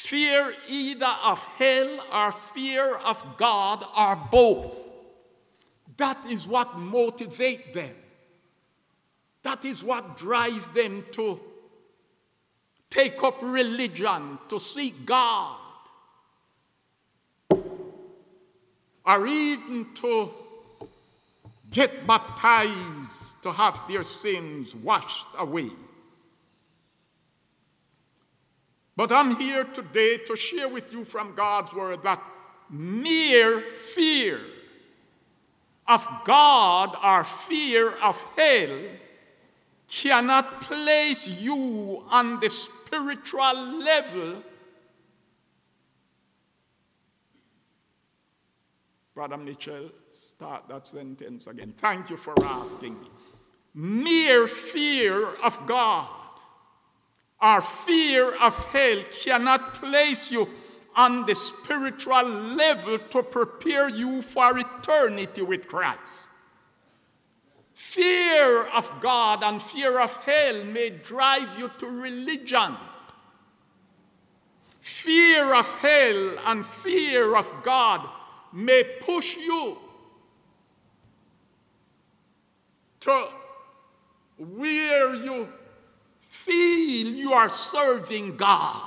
fear either of hell or fear of God or both. That is what motivates them. That is what drives them to take up religion, to seek God, or even to get baptized to have their sins washed away. But I'm here today to share with you from God's word that mere fear of God or fear of hell cannot place you on the spiritual level. Brother Mitchell, start that sentence again. Thank you for asking me. Mere fear of God or fear of hell cannot place you on the spiritual level to prepare you for eternity with Christ. Fear of God and fear of hell may drive you to religion. Fear of hell and fear of God may push you to where you feel you are serving God.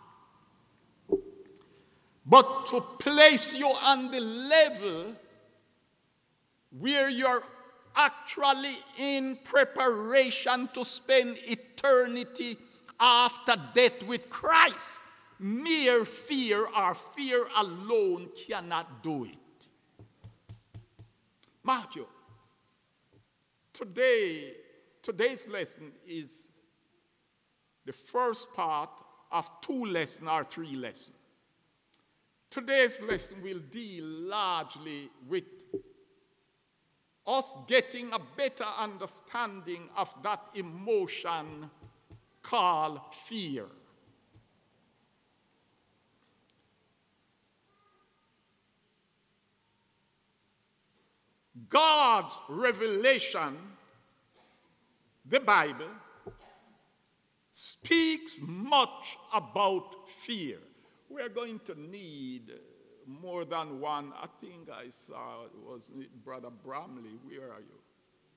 But to place you on the level where you're actually in preparation to spend eternity after death with Christ, mere fear or fear alone cannot do it. Matthew, today's lesson is the first part of 2 lessons or 3 lessons. Today's lesson will deal largely with us getting a better understanding of that emotion called fear. God's revelation, the Bible, speaks much about fear. We are going to need more than one. I think I saw, was it Brother Bramley? Where are you?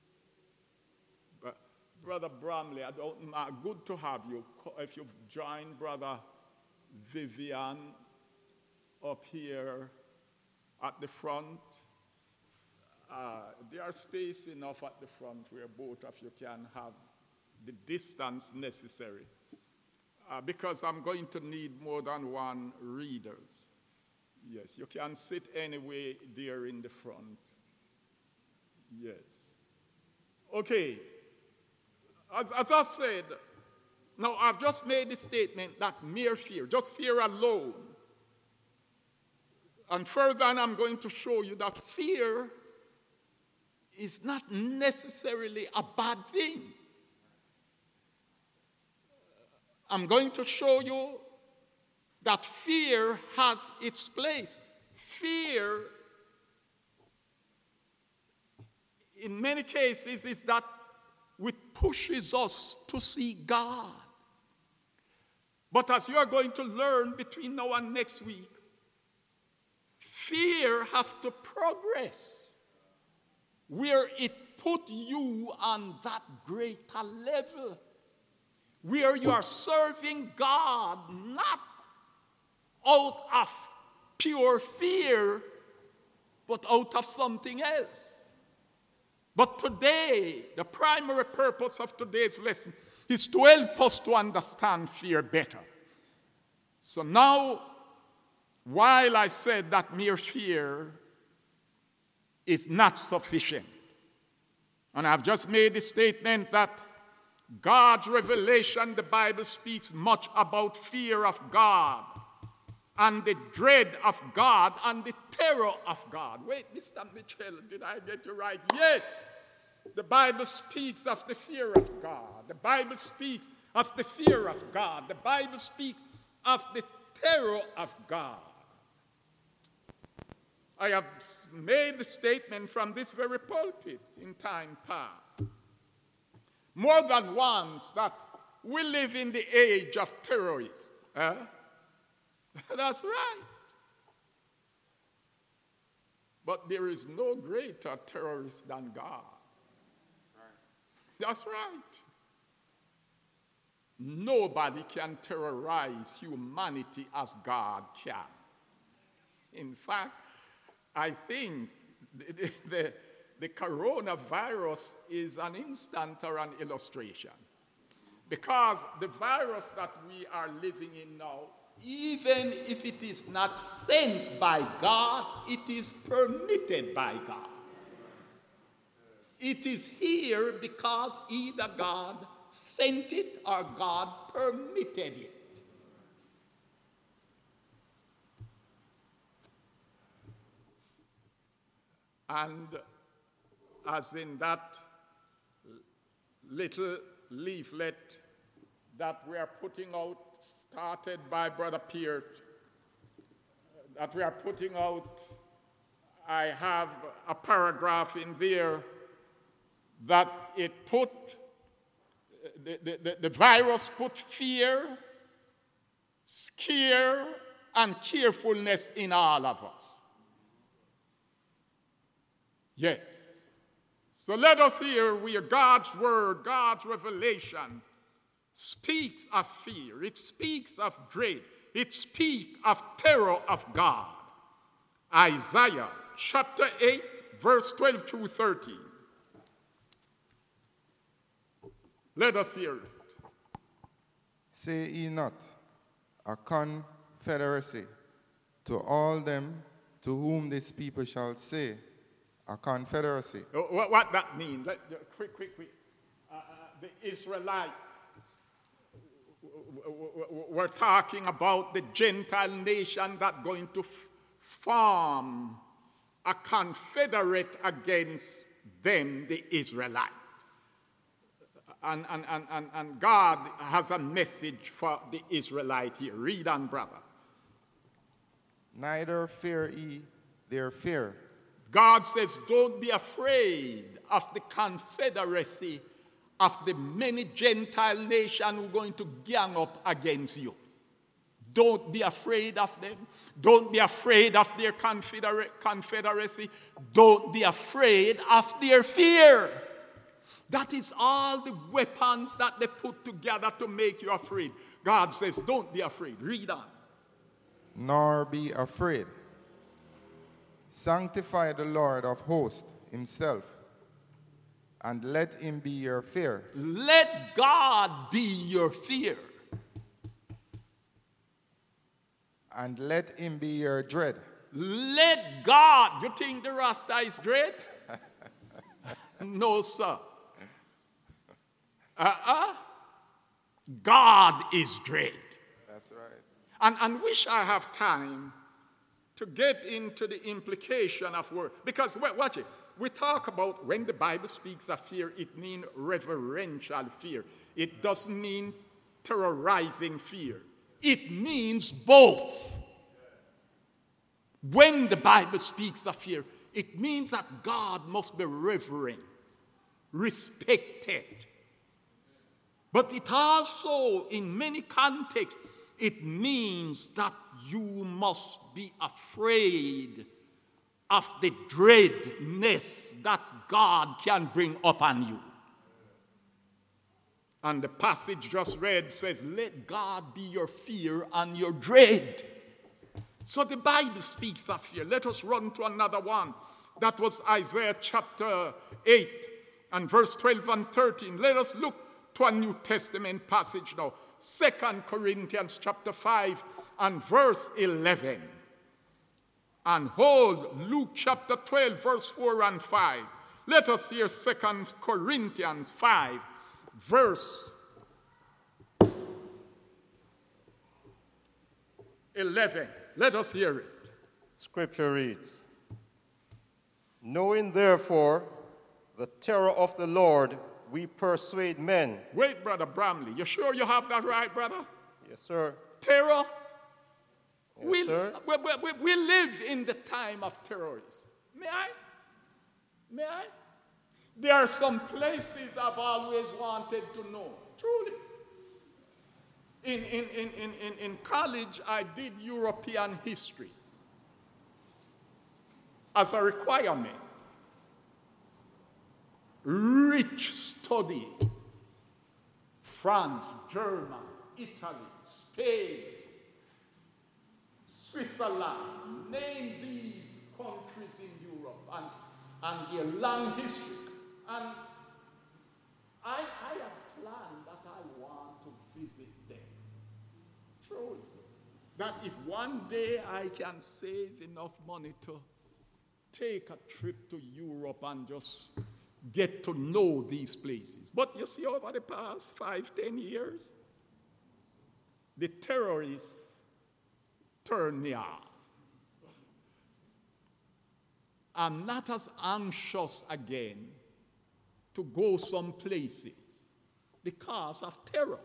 Brother Bramley, good to have you. If you've joined Brother Vivian up here at the front, there is space enough at the front where both of you can have the distance necessary. Because I'm going to need more than one readers. Yes, you can sit anywhere there in the front. Yes. Okay. As I said, now I've just made the statement that mere fear, just fear alone. And further on, I'm going to show you that fear is not necessarily a bad thing. I'm going to show you that fear has its place. Fear, in many cases, is that which pushes us to see God. But as you are going to learn between now and next week, fear has to progress where it put you on that greater level, where you are serving God not out of pure fear, but out of something else. But today, the primary purpose of today's lesson is to help us to understand fear better. So now, while I said that mere fear is not sufficient, and I've just made the statement that God's revelation, the Bible speaks much about fear of God and the dread of God and the terror of God. Wait, Mr. Mitchell, did I get you right? Yes, the Bible speaks of the fear of God. The Bible speaks of the fear of God. The Bible speaks of the terror of God. I have made the statement from this very pulpit in time past, more than once, that we live in the age of terrorists. That's right. But there is no greater terrorist than God. That's right. Nobody can terrorize humanity as God can. In fact, I think the coronavirus is an instant or an illustration. Because the virus that we are living in now, even if it is not sent by God, it is permitted by God. It is here because either God sent it or God permitted it. And as in that little leaflet that we are putting out, started by Brother Peart, that we are putting out, I have a paragraph in there that it put, the virus put fear, scare, and carefulness in all of us. Yes. So let us hear where God's word, God's revelation speaks of fear. It speaks of dread. It speaks of terror of God. Isaiah chapter 8, verse 12 through 13. Let us hear it. Say ye not, a confederacy, to all them to whom this people shall say, a confederacy. What that mean? Quick. The Israelite. We're talking about the Gentile nation that going to form a confederate against them, the Israelite. And God has a message for the Israelite here. Read on, brother. Neither fear ye their fear. God says, don't be afraid of the confederacy of the many Gentile nations who are going to gang up against you. Don't be afraid of them. Don't be afraid of their confederacy. Don't be afraid of their fear. That is all the weapons that they put together to make you afraid. God says, don't be afraid. Read on. Nor be afraid. Sanctify the Lord of hosts himself, and let him be your fear. Let God be your fear. And let him be your dread. Let God. You think the Rasta is dread? No, sir. God is dread. That's right. And wish I have time to get into the implication of word. Because, watch it. We talk about when the Bible speaks of fear, it means reverential fear. It doesn't mean terrorizing fear. It means both. When the Bible speaks of fear, it means that God must be reverent, respected. But it also, in many contexts, it means that you must be afraid of the dreadness that God can bring upon you. And the passage just read says, let God be your fear and your dread. So the Bible speaks of fear. Let us run to another one. That was Isaiah chapter 8 and verse 12 and 13. Let us look to a New Testament passage now. 2 Corinthians chapter 5 and verse 11. And hold Luke chapter 12 verse 4 and 5. Let us hear 2 Corinthians 5 verse 11. Let us hear it. Scripture reads, knowing therefore the terror of the Lord, we persuade men. Wait, Brother Bramley. You sure you have that right, brother? Yes, sir. Terror? Yes, sir. We live in the time of terrorists. May I? There are some places I've always wanted to know. Truly. In college, I did European history as a requirement. Rich study. France, Germany, Italy, Spain, Switzerland, name these countries in Europe and their long history. And I had planned that I want to visit them. Truly. That if one day I can save enough money to take a trip to Europe and just get to know these places. But you see, over the past 5-10 years, the terrorists turned me off. I'm not as anxious again to go some places because of terror.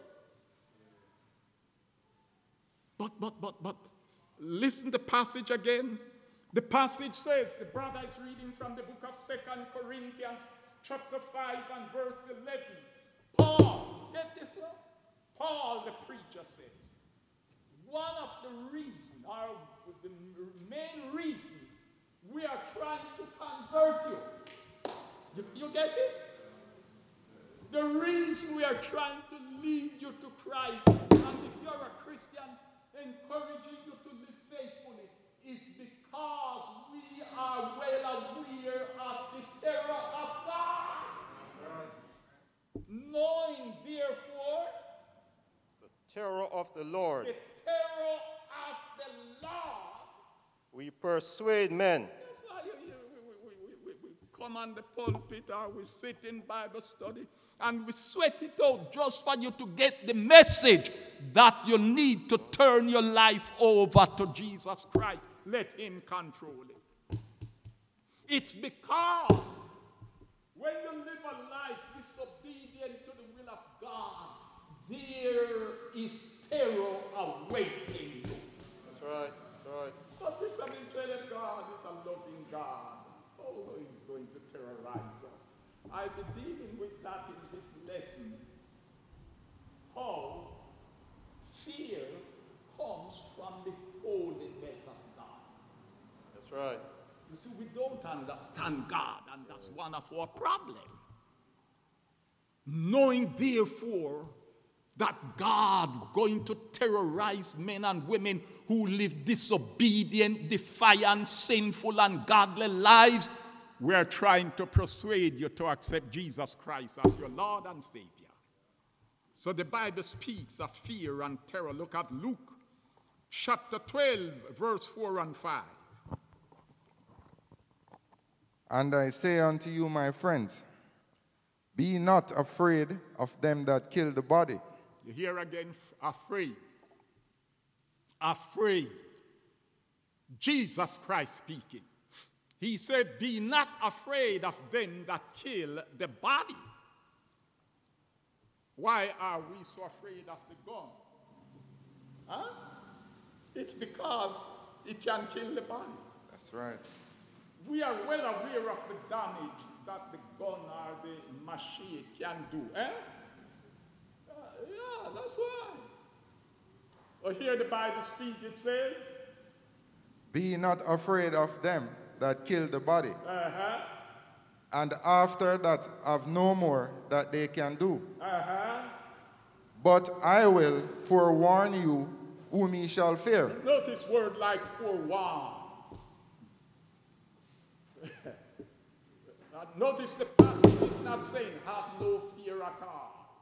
But listen the passage again. The passage says, the brother is reading from the book of 2 Corinthians chapter 5 and verse 11. Paul, get this one? Paul the preacher says, one of the reasons, or the main reason we are trying to convert you. You get it? The reason we are trying to lead you to Christ, and if you're a Christian, encouraging you to live faithfully, is because we are well aware of the terror of God. Right. Knowing, therefore, the terror of the Lord. The terror of the Lord. We persuade men. That's why we come on the pulpit or we sit in Bible study and we sweat it out just for you to get the message that you need to turn your life over to Jesus Christ. Let him control it. It's because when you live a life disobedient to the will of God, there is terror awaiting you. That's right. That's right. But there's something telling God is a loving God. Oh, he's going to terrorize us. I'll be dealing with that in this lesson. How fear comes from the holiness of God. That's right. You see, we don't understand God, and that's one of our problems. Knowing, therefore, that God going to terrorize men and women who live disobedient, defiant, sinful, ungodly lives, we're trying to persuade you to accept Jesus Christ as your Lord and Savior. So the Bible speaks of fear and terror. Look at Luke chapter 12, verse 4 and 5. And I say unto you, my friends, be not afraid of them that kill the body. You hear again, afraid. Afraid. Jesus Christ speaking. He said, be not afraid of them that kill the body. Why are we so afraid of the gun? Huh? It's because it can kill the body. That's right. We are well aware of the damage that the gun or the machine can do. Yeah, that's why. Or here the Bible speaks, it says, be not afraid of them that kill the body. Uh-huh. And after that have no more that they can do. Uh-huh. But I will forewarn you whom ye shall fear. Notice word like forewarn. Notice the passage is not saying have no fear at all.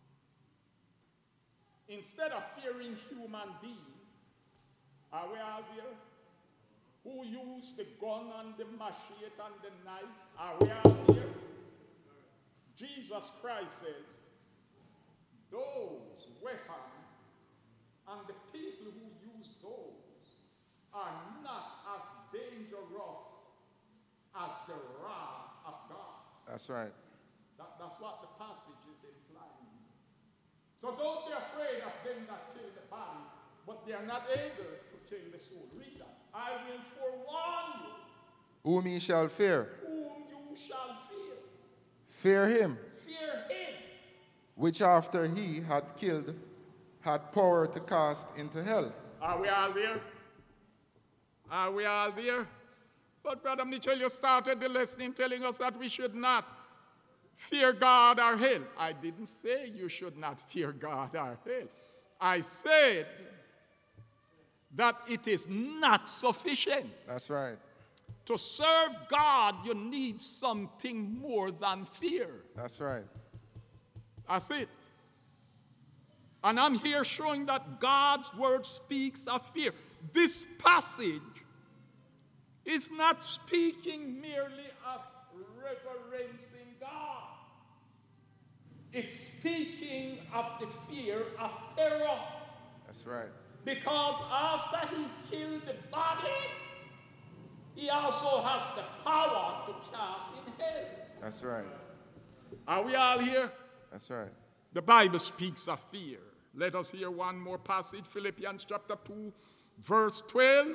Instead of fearing human beings, are we out there? Who use the gun and the machete and the knife? Are we out here? Jesus Christ says, those weapons and the people who use those are not as dangerous as the wrath of God. That's right. That's what the passage is implying. So don't be afraid of them that kill the body, but they are not able to kill the soul. Read that. I will forewarn you. Whom ye shall fear. Whom you shall fear. Fear him. Fear him. Which after he had killed had power to cast into hell. Are we all there? Are we all there? But Brother Mitchell, you started the lesson telling us that we should not fear God or hell. I didn't say you should not fear God or hell. I said that it is not sufficient. That's right. To serve God, you need something more than fear. That's right. That's it. And I'm here showing that God's word speaks of fear. This passage is not speaking merely of reverencing God. It's speaking of the fear of terror. That's right. Because after he killed the body, he also has the power to cast in hell. That's right. Are we all here? That's right. The Bible speaks of fear. Let us hear one more passage, Philippians chapter 2, verse 12.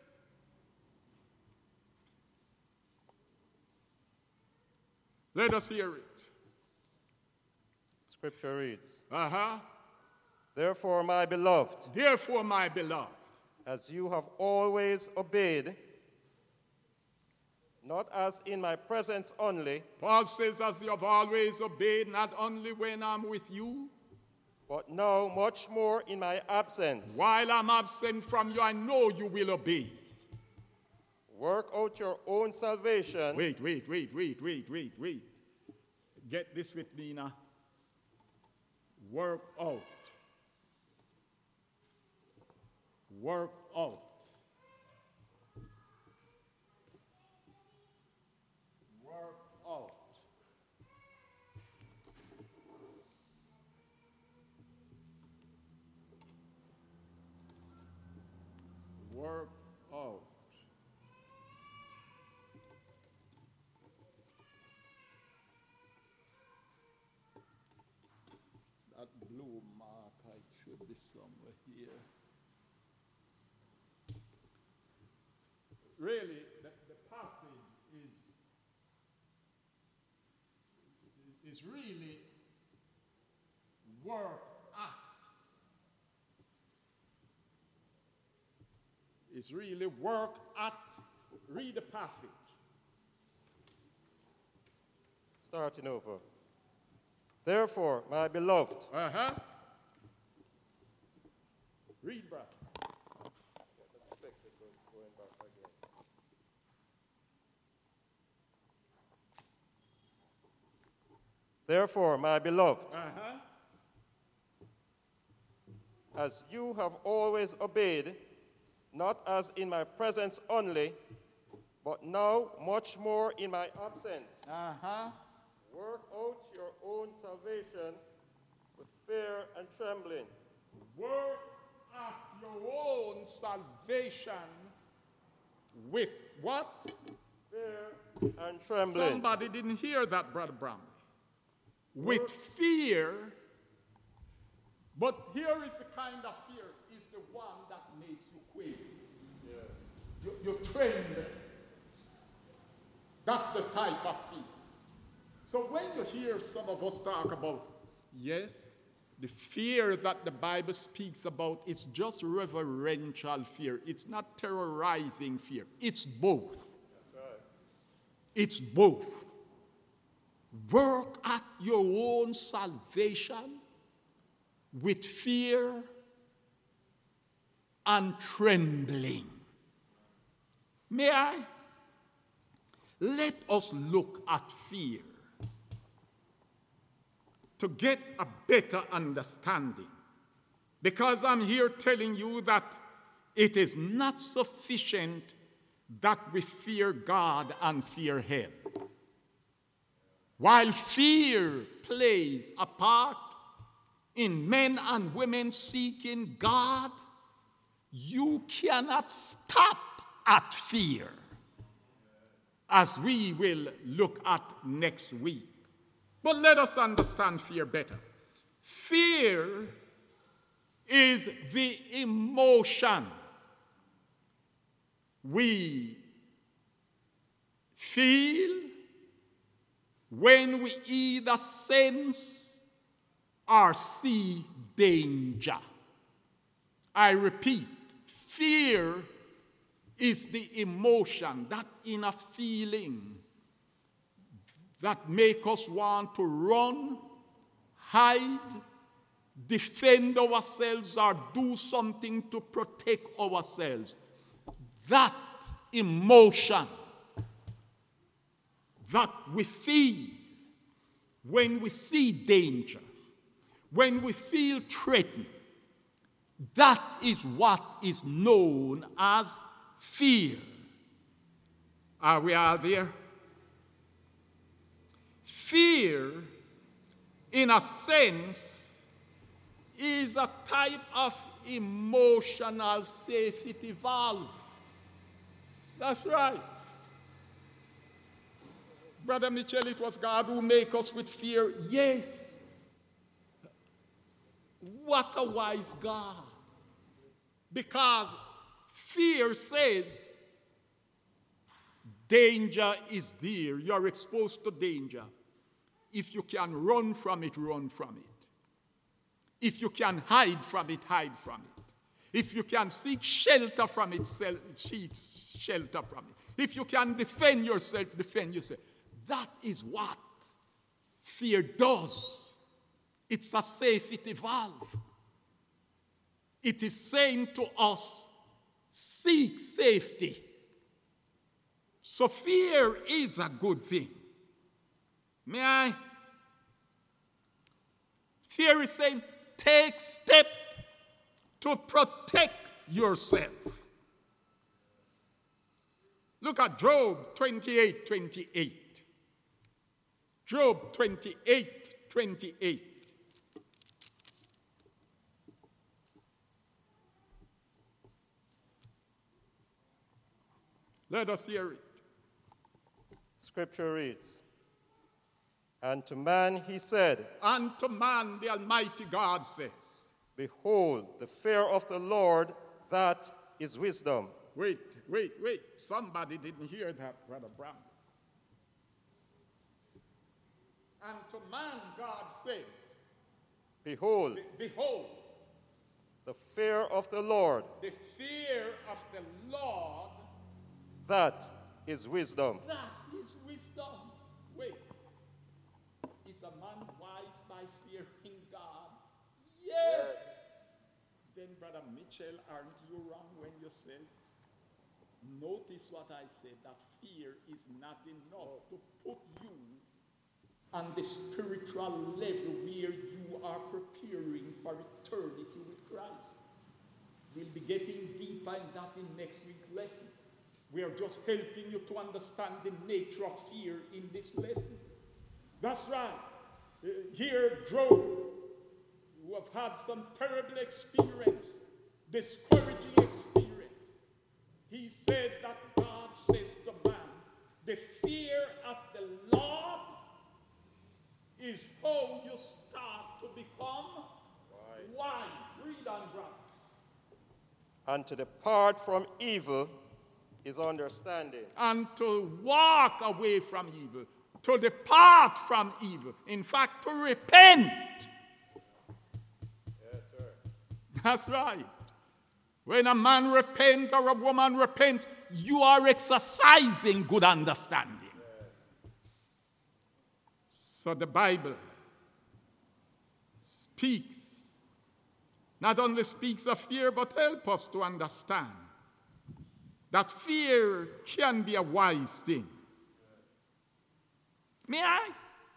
Let us hear it. Scripture reads, Uh-huh. Therefore, my beloved, Therefore, my beloved, as you have always obeyed, not as in my presence only, Paul says, as you have always obeyed, not only when I'm with you, but now much more in my absence. while I'm absent from you, I know you will obey. Work out your own salvation. Wait. Get this with me now. Work out. Work out. Work out. Work out. That blue mark, it should be somewhere here. Really, the passage is really work at. It's really work at. Read the passage. Starting over. Therefore, my beloved, Uh-huh. Read, brother. Therefore, my beloved, Uh-huh. as you have always obeyed, not as in my presence only, but now much more in my absence, Uh-huh. work out your own salvation with fear and trembling. Work at your own salvation with what? Fear and trembling. Somebody didn't hear that, Brother Brown. With fear, but here is the kind of fear, is the one that makes you quake. You tremble. That's the type of fear. So when you hear some of us talk about, yes, the fear that the Bible speaks about is just reverential fear. It's not terrorizing fear. It's both. It's both. Work at your own salvation with fear and trembling. May I? Let us look at fear to get a better understanding. Because I'm here telling you that it is not sufficient that we fear God and fear hell. While fear plays a part in men and women seeking God, you cannot stop at fear, as we will look at next week. But let us understand fear better. Fear is the emotion we feel when we either sense or see danger. I repeat, fear is the emotion, that inner feeling that make us want to run, hide, defend ourselves, or do something to protect ourselves. That emotion that we feel when we see danger, when we feel threatened, that is what is known as fear. Are we all there? Fear, in a sense, is a type of emotional safety valve. That's right. Brother Mitchell, it was God who made us with fear. Yes. What a wise God. Because fear says danger is there. You're exposed to danger. If you can run from it, run from it. If you can hide from it, hide from it. If you can seek shelter from it, seek shelter from it. If you can defend yourself, defend yourself. That is what fear does. It's a safety valve. It is saying to us, seek safety. So fear is a good thing. May I? Fear is saying, take step to protect yourself. Look at Job 28:28. Job 28:28. Let us hear it. Scripture reads, and to man he said, and to man the Almighty God says, behold, the fear of the Lord, that is wisdom. Wait. Somebody didn't hear that, Brother Brown. And to man God says, behold, the fear of the Lord, the fear of the Lord, that is wisdom. That is wisdom. Wait. Is a man wise by fearing God? Yes. Then, Brother Mitchell, aren't you wrong when you say, notice what I said, that fear is not enough to put you on the spiritual level where you are preparing for eternity with Christ. We'll be getting deeper in that in next week's lesson. We are just helping you to understand the nature of fear in this lesson. That's right. Here, Job, who have had some terrible experience, discouraging experience, he said that God says to man, the fear of the Lord is how you start to become wise. Read on, brother. And to depart from evil is understanding. And to walk away from evil, to depart from evil. In fact, to repent. Yes, sir. That's right. When a man repents or a woman repents, you are exercising good understanding. Yes. So the Bible speaks, not only speaks of fear, but help us to understand that fear can be a wise thing. May I?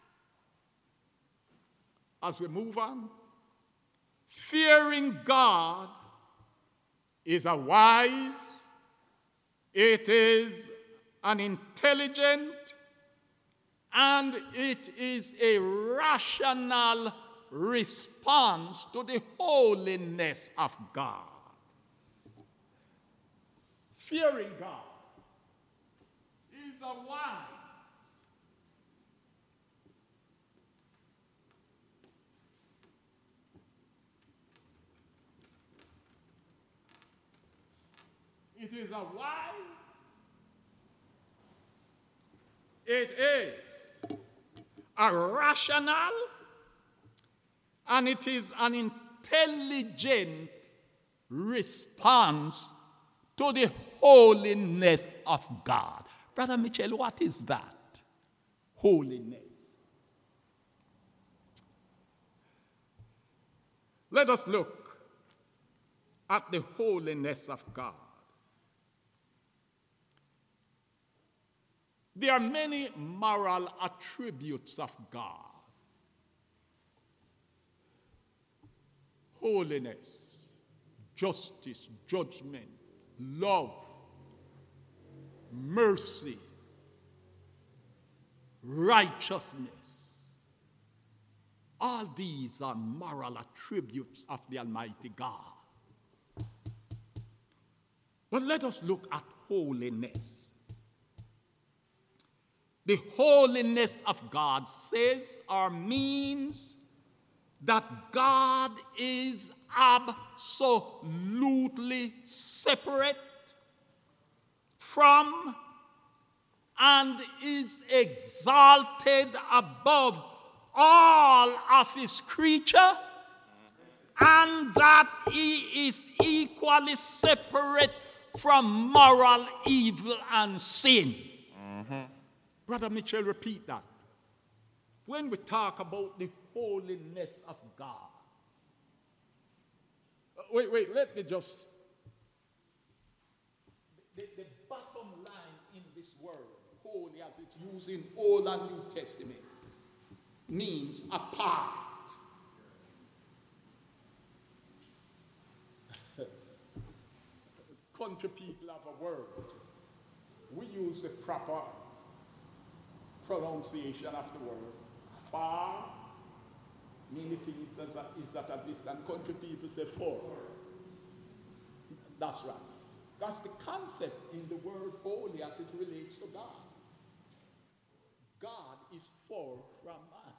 As we move on, fearing God is a wise, it is an intelligent, and it is a rational response to the holiness of God. Fearing God is a wise, it is a wise, it is a rational, and it is an intelligent response to the holiness of God. Brother Mitchell, what is that? Holiness. Let us look at the holiness of God. There are many moral attributes of God. Holiness, justice, judgment, love, mercy, righteousness. All these are moral attributes of the Almighty God. But let us look at holiness. The holiness of God says or means that God is absolutely separate from and is exalted above all of his creature, and that he is equally separate from moral evil and sin. Brother Mitchell, repeat that. When we talk about the holiness of God, wait, let me just, the bottom line in this word, holy as it's used in Old and New Testament, means apart. Country people have a word. We use the proper pronunciation of the word. Far, meaning is at a distance. Country people say for. That's right. That's the concept in the word holy as it relates to God. God is far from man.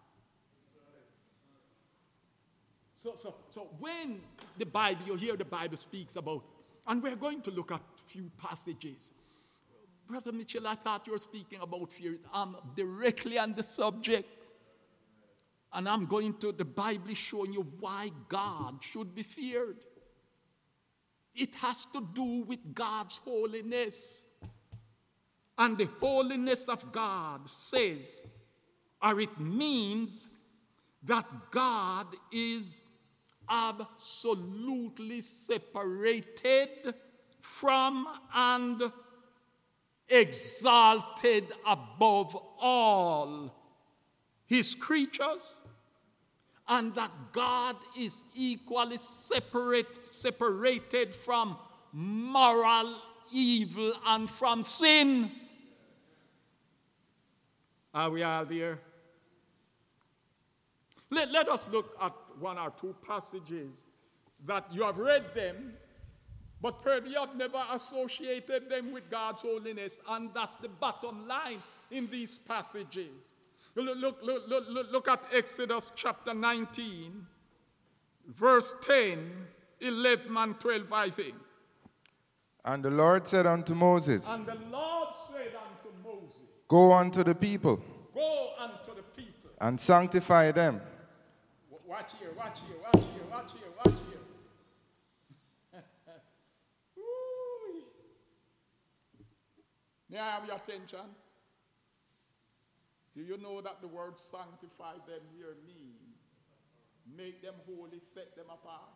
So when the Bible, you hear the Bible speaks about, and we're going to look at a few passages. Brother Mitchell, I thought you were speaking about fear. I'm directly on the subject. And I'm going to, the Bible is showing you why God should be feared. It has to do with God's holiness. And the holiness of God says, or it means, that God is absolutely separated from and exalted above all his creatures, and that God is equally separated from moral evil and from sin. Are we all there? Let us look at one or two passages that you have read them, but perhaps you have never associated them with God's holiness, and that's the bottom line in these passages. Look at Exodus chapter 19, verse 10, 11, and 12, I think. And the Lord said unto Moses, And the Lord said unto Moses, Go unto the people, Go unto the people. and sanctify them. Watch here. May I have your attention? Do you know that the word sanctify them here means make them holy, set them apart?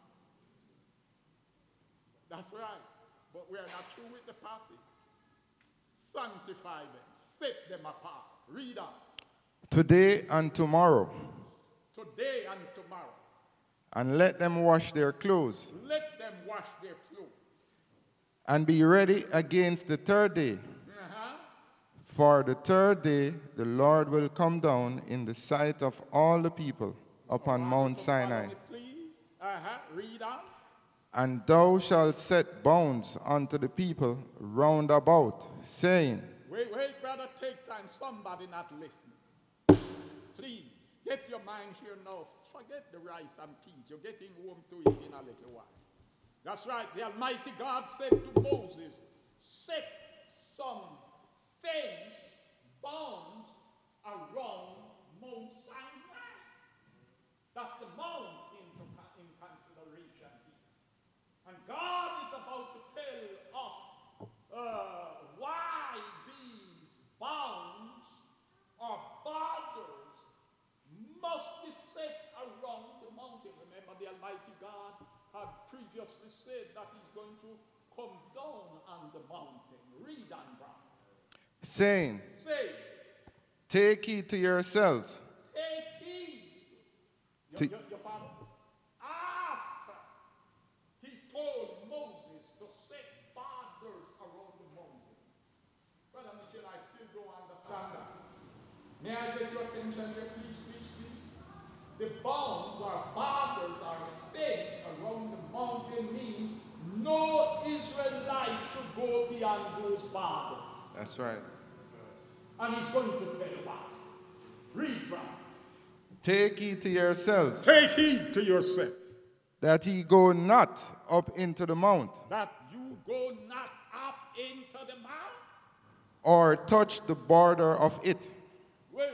That's right. But we are not through with the passage. Sanctify them, set them apart. Read on. Today and tomorrow. Today and tomorrow. And let them wash their clothes. Let them wash their clothes. And be ready against the third day. For the third day the Lord will come down in the sight of all the people upon Mount Sinai. Please. Read on. And thou shalt set bounds unto the people round about, saying, Wait, brother, take time. Somebody not listening. Please, get your mind here now. Forget the rice and peas. You're getting home to it in a little while. That's right. The Almighty God said to Moses, set some fence, bounds around Mount Sinai. That's the mount in consideration here. And God saying, Say, take heed to yourselves. take heed. To- Your father, after he told Moses to set borders around the mountain. Brother Mitchell, I still don't understand that. May I get your attention here, please, please, please? The bounds or borders or the fence around the mountain mean no Israelite should go beyond those borders. That's right. And he's going to tell you what. Read, brother. Take heed to yourselves, Take heed to yourself, that ye go not up into the mount, that you go not up into the mount. or touch the border of it. Wait.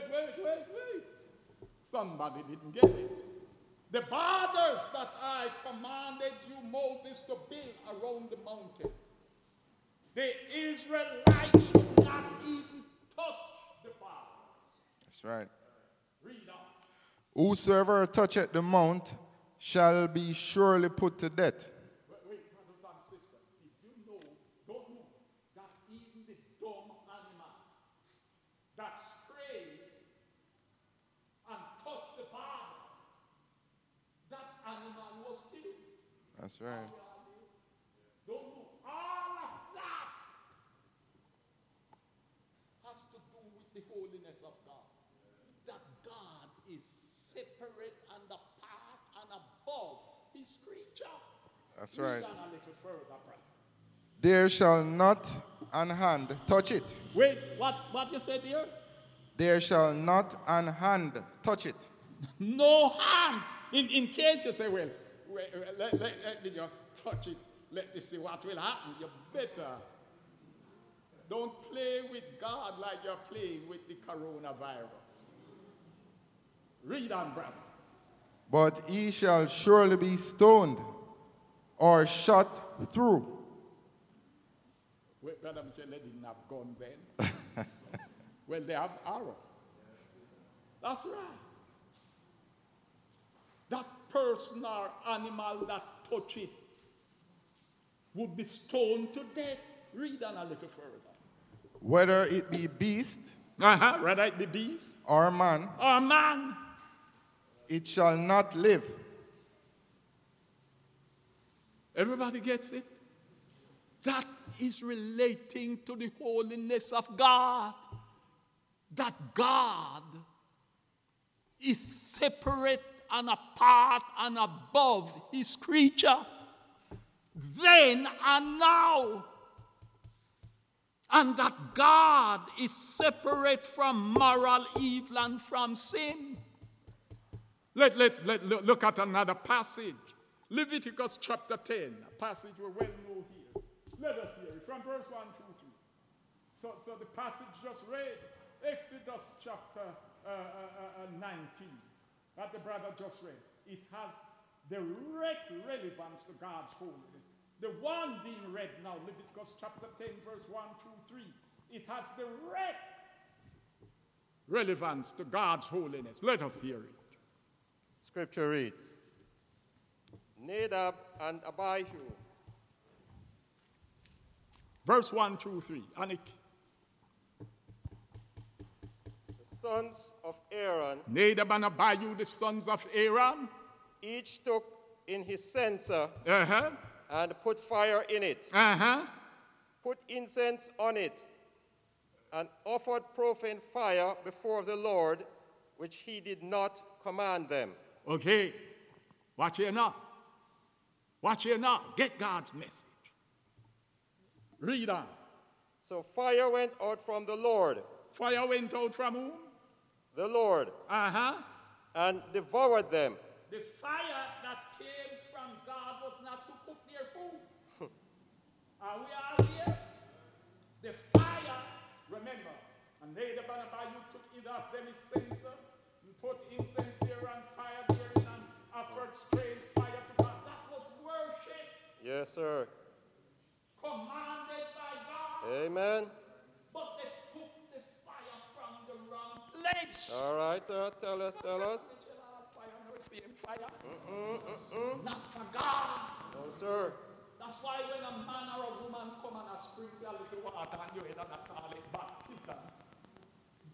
Somebody didn't get it. The borders that I commanded you, Moses, to build around the mountain. The Israelites should not even touch the borders. That's right. Read on. Whosoever toucheth the mount shall be surely put to death. Wait, brothers and sisters. Did you know, don't know, that even the dumb animal that strayed and touched the border, that animal was killed? That's right. Don't know. All of that has to do with the holiness of God. That God is separate and apart and above his creature. That's Read right. on a little further, brother. There shall not an hand touch it. Wait, what you said here? There shall not an hand touch it. No hand. In case you say, well, let me just touch it. Let me see what will happen. You better. Don't play with God like you're playing with the coronavirus. Read on, brother. But he shall surely be stoned or shot through. Wait, brother Michelle, they didn't have gun then. Well, they have arrow. That's right. That person or animal that touch it would be stoned to death. Read on a little further. Whether it be beast Whether it be beast or man, or man. it shall not live. Everybody gets it? That is relating to the holiness of God. That God is separate and apart and above his creature. Then and now. And that God is separate from moral evil and from sin. Look at another passage. Leviticus chapter 10, a passage we well know here. Let us hear it from verse 1 through 3. So the passage just read, Exodus chapter 19, that the brother just read. It has direct relevance to God's holiness. The one being read now, Leviticus chapter 10, verse 1 through 3, it has direct relevance to God's holiness. Let us hear it. Scripture reads, Nadab and Abihu, Verse 1 through 3. Anik. the sons of Aaron, Nadab and Abihu, the sons of Aaron. each took in his censer Uh-huh. and put fire in it, Uh-huh. put incense on it, and offered profane fire before the Lord, which he did not command them. Okay. Watch here now. Watch here now. Get God's message. Read on. So fire went out from the Lord, Fire went out from whom? the Lord, Uh-huh. and devoured them. The fire that came from God was not to cook their food. Are we all here? The fire, remember, and Nadab and Abihu took either of them his censer and put incense there and fire therein and offered strange fire to God. That was worship Yes, sir. commanded by God. Amen. But they took the fire from the wrong place. All right, tell us. Fire, no same fire. Not for God. No, sir. That's why when a man or a woman come and sprinkle a little water on your head and call it baptism.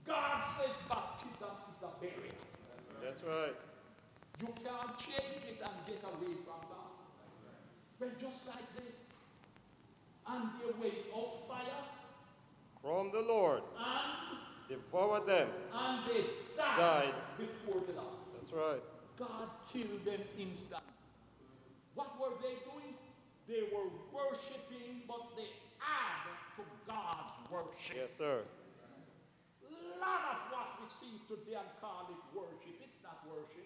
God says baptism is a burial. That's right. You can't change it and get away from God. Well, just like this. And they went out fire. From the Lord. And Devoured them. And they died before the Lord. That's right. God killed them instantly. What were they doing? They were worshiping, but they added to God's worship. Yes, sir. A lot of what we see today and call it worship, it's not worship.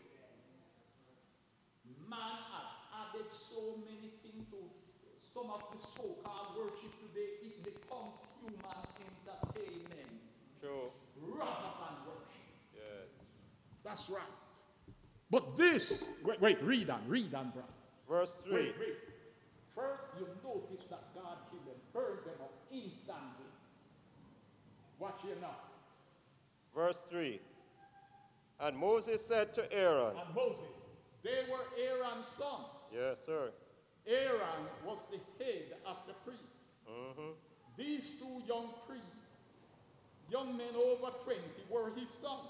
Man has added so many things to some of the so-called worship today. It becomes human entertainment. True. Rather than worship. Yes. That's right. But this, wait, read on, brother. Verse 3. Wait. First, you notice that God killed them, burned them up instantly. Watch here now. Verse 3. And Moses said to Aaron. And Moses, they were Aaron's son. Yes, sir. Aaron was the head of the priests. Mm-hmm. These two young priests, young men over 20, were his sons.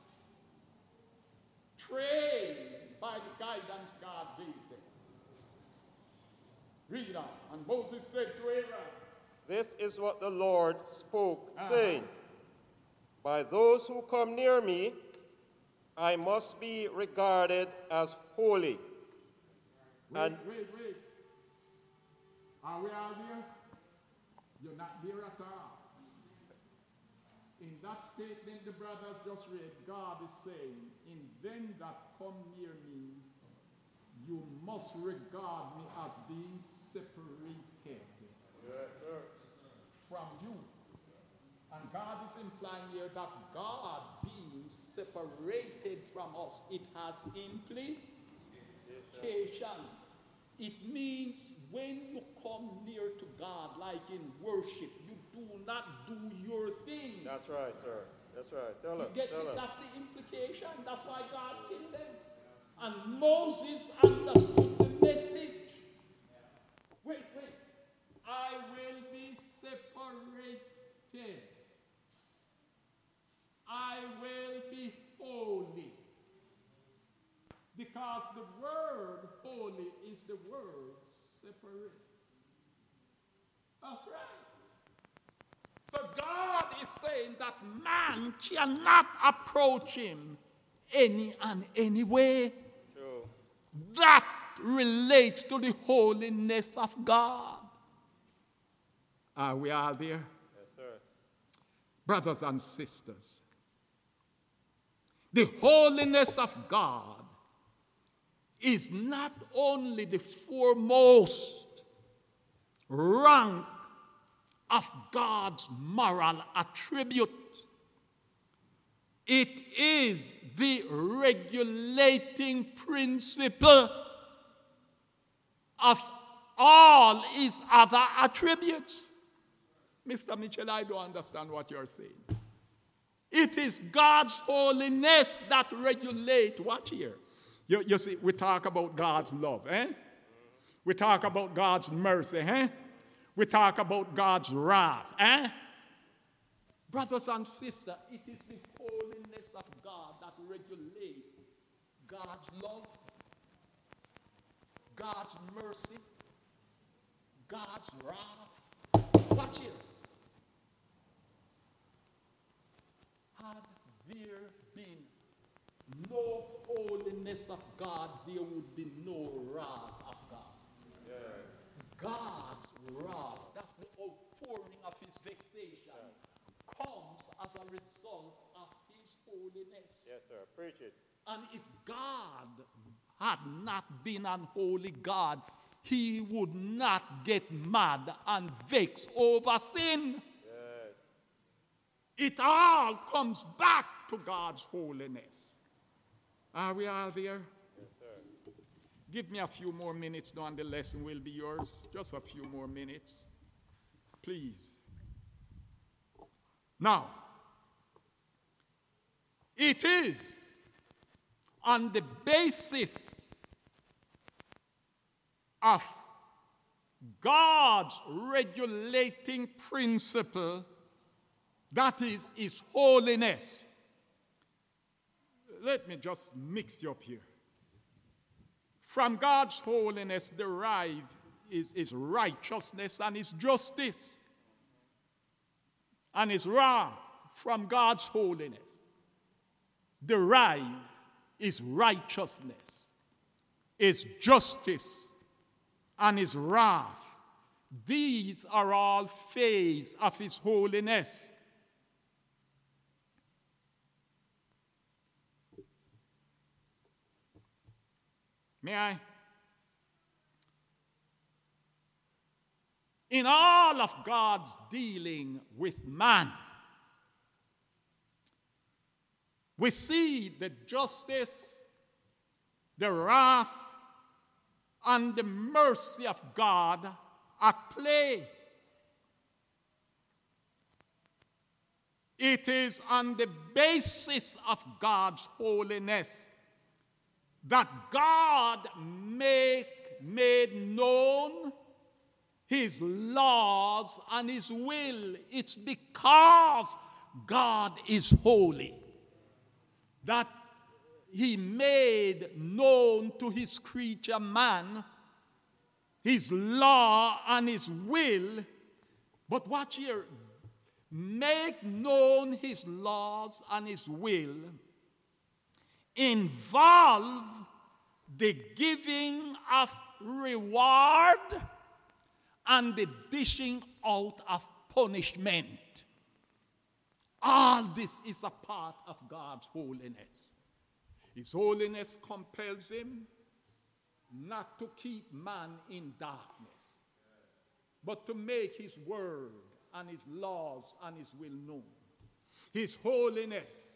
Trained by the guidance God gave them. Read on. And Moses said to Aaron, This is what the Lord spoke, saying, By those who come near me, I must be regarded as holy. Wait. Are we all there? You're not there at all. In that statement the brothers just read, God is saying, in them that come near me, you must regard me as being separated from you. And God is implying here that God being separated from us, it has implication. It means when you come near to God, like in worship, you do not do your thing. That's right, sir. That's right. Tell us. That's the implication. That's why God killed them. And Moses understood the message. Wait. I will be separated. I will be holy. Because the word holy is the word separate. That's right. So God is saying that man cannot approach him any way. True. That relates to the holiness of God. Are we all there? Yes, sir. Brothers and sisters, the holiness of God is not only the foremost rank of God's moral attribute, it is the regulating principle of all his other attributes. Mr. Mitchell, I don't understand what you're saying. It is God's holiness that regulates. Watch here. You see, we talk about God's love, eh? We talk about God's mercy, eh? We talk about God's wrath, eh? Brothers and sisters, it is the holiness of God that regulates God's love, God's mercy, God's wrath. Watch here. Had there been no holiness of God, there would be no wrath of God. Yes. God's wrath, that's the outpouring of his vexation, comes as a result of his holiness. Yes, sir. Preach it. And if God had not been an holy God, he would not get mad and vex over sin. Yes. It all comes back to God's holiness. Are we all there? Yes, sir. Give me a few more minutes now and the lesson will be yours. Just a few more minutes. Please. Now, it is on the basis of God's regulating principle That is his holiness. Let me just mix you up here. From God's holiness derived is his righteousness and his justice. And his wrath from God's holiness derived his righteousness, his justice, and his wrath. These are all phases of his holiness. May I? In all of God's dealing with man, we see the justice, the wrath, and the mercy of God at play. It is on the basis of God's holiness that God made known his laws and his will. It's because God is holy that he made known to his creature man his law and his will. But watch here. Make known his laws and his will involve the giving of reward and the dishing out of punishment. All this is a part of God's holiness. His holiness compels him not to keep man in darkness, but to make his word and his laws and his will known. His holiness,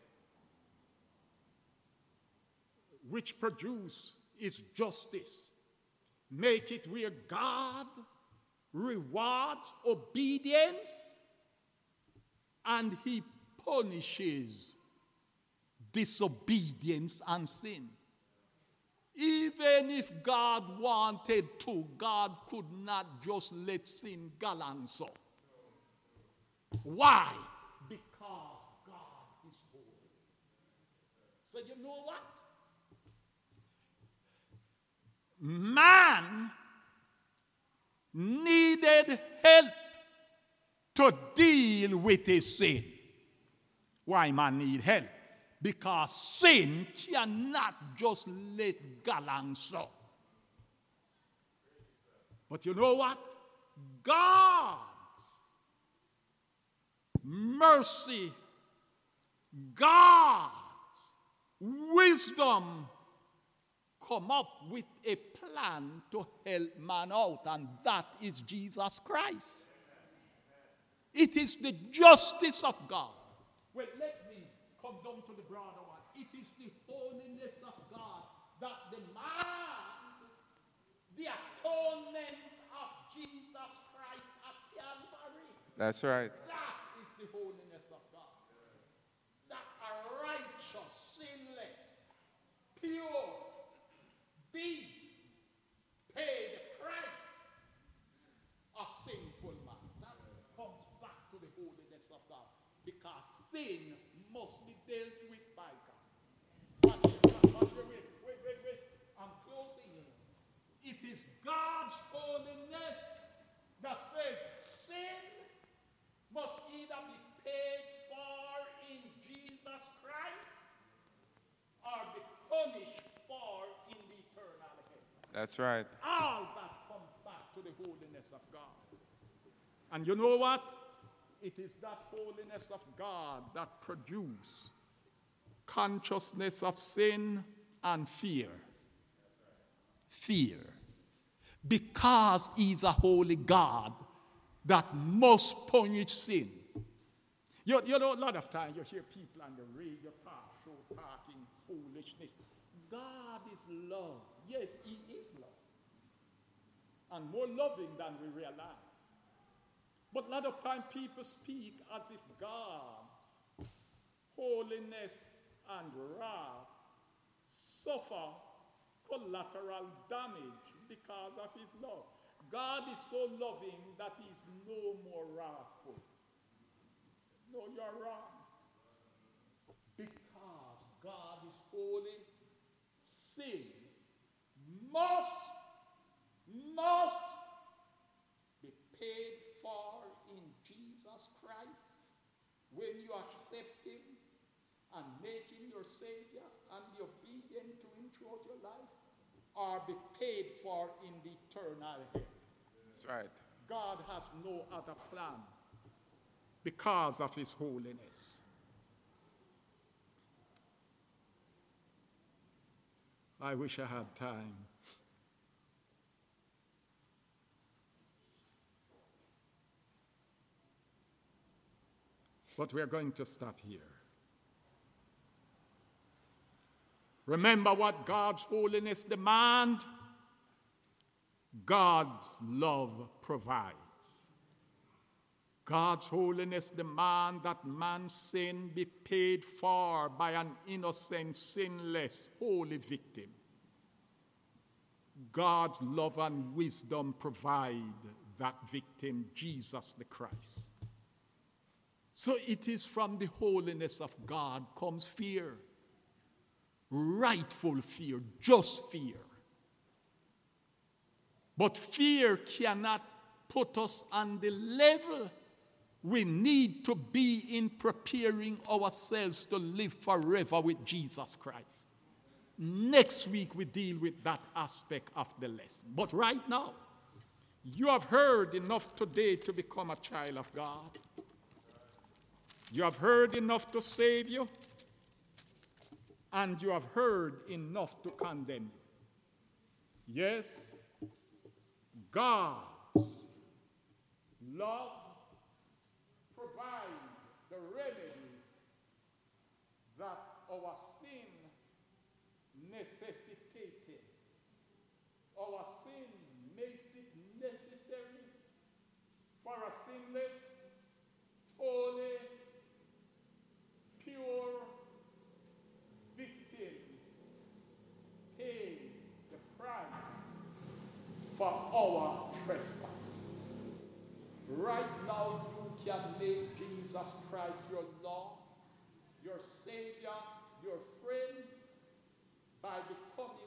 which produce his justice, make it where God rewards obedience and he punishes disobedience and sin. Even if God wanted to, God could not just let sin go on so. Why? Because God is holy. So you know what? Man needed help to deal with his sin. Why man need help? Because sin cannot just let go on so. But you know what? God's mercy, God's wisdom come up with a plan to help man out, and that is Jesus Christ. It is the justice of God. Well, let me come down to the broader one. It is the holiness of God that demands the atonement of Jesus Christ at Calvary. That's right. That is the holiness of God. That a righteous, sinless, pure being paid the price of sinful man. That comes back to the holiness of God. Because sin must be dealt with by God. Wait. I'm closing. It is God's holiness that says sin must either be paid for in Jesus Christ or be punished for in the eternal hell. That's right. All that comes back to the holiness of God. And you know what? It is that holiness of God that produces consciousness of sin and fear. Fear. Because he's a holy God that must punish sin. You know, a lot of times you hear people on the radio talking foolishness. God is love. Yes, he is love. And more loving than we realize. But a lot of times people speak as if God's holiness and wrath suffer collateral damage because of his love. God is so loving that he's no more wrathful. No, you're wrong. Because God is holy, sin must be paid for in Jesus Christ when you accept him and make him your Savior and be obedient to him throughout your life, or be paid for in the eternal hell. That's right. God has no other plan because of his holiness. I wish I had time. But we're going to stop here. Remember what God's holiness demands. God's love provides. God's holiness demands that man's sin be paid for by an innocent, sinless, holy victim. God's love and wisdom provide that victim, Jesus the Christ. So it is from the holiness of God comes fear. Rightful fear, just fear. But fear cannot put us on the level we need to be in preparing ourselves to live forever with Jesus Christ. Next week we deal with that aspect of the lesson. But right now, you have heard enough today to become a child of God. You have heard enough to save you. And you have heard enough to condemn you. Yes, God's love provides the remedy that our sin necessitated. Our sin makes it necessary for a sinless, holy, pure victim pay the price for our trespass. Right now, you can make Jesus Christ your Lord, your Savior, your friend, by becoming